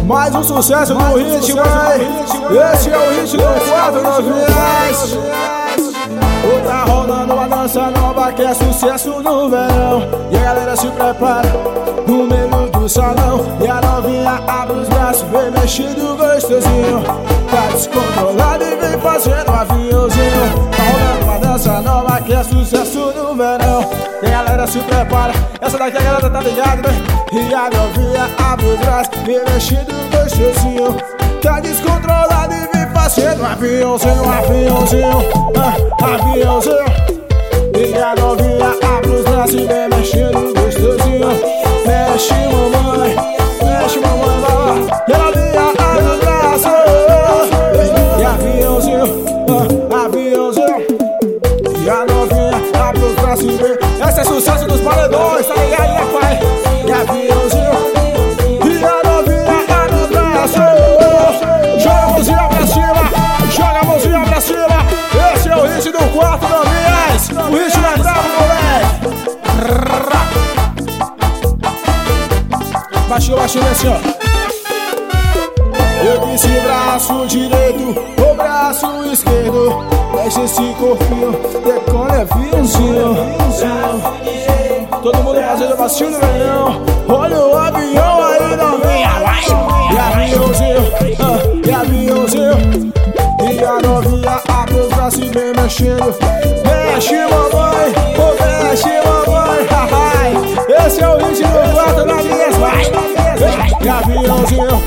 Mais um sucesso do ritmo, esse é o ritmo do 4 novinhas. Tá rolando uma dança nova que é sucesso no verão. E a galera se prepara no meio do salão. E a novinha abre os braços, vem mexendo gostosinho. Tá descontrolado e vem fazendo um aviãozinho. Tá rolando uma dança nova que é sucesso no verão. E a galera se prepara, essa daqui a galera tá ligada, né? E a novinha abre os braços, vem mexendo gostosinho. Tá descontrolado e vem fazendo um aviãozinho, aviãozinho, aviãozinho. E a novinha abre os braços e vem mexendo gostosinho. Mexe mamãe, vai lá. E a novinha abre os braços. E aviãozinho, aviãozinho. E a novinha abre os braços e vem. Esse é sucesso dos paredões, tá ligado, né, pai? E aviãozinho. E a novinha abre os braços. Joga a mãozinha pra cima, joga a mãozinha pra cima. Esse é o hit do 4 novinhas. O hit da brava, moleque. Baixou, baixou, assim, ó. Eu disse braço direito, o braço esquerdo. Mexe esse corpinho, decona é viãozinho. Todo mundo fazendo baixinho no verão. Olha o avião aí, novinha, vai. E aviãozinho, e aviãozinho. E a novinha abre os braços e vem mexendo. Mexe mamãe, mexe mamãe. Esse é o hit do 4 novinhas, vai. E aviãozinho.